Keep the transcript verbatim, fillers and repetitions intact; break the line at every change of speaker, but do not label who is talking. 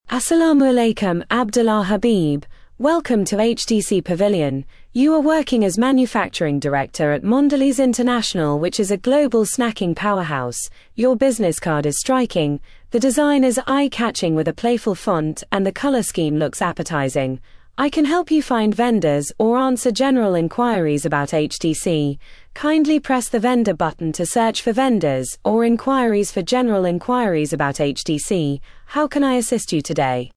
Assalamu alaikum, Abdullah Habib. Welcome to H T C Pavilion. You are working as manufacturing director at Mondelez International, which is a global snacking powerhouse. Your business card is striking. The design is eye-catching with a playful font, and the color scheme looks appetizing. I can help you find vendors or answer general inquiries about H T C. Kindly press the vendor button to search for vendors or inquiries for general inquiries about H T C. How can I assist you today?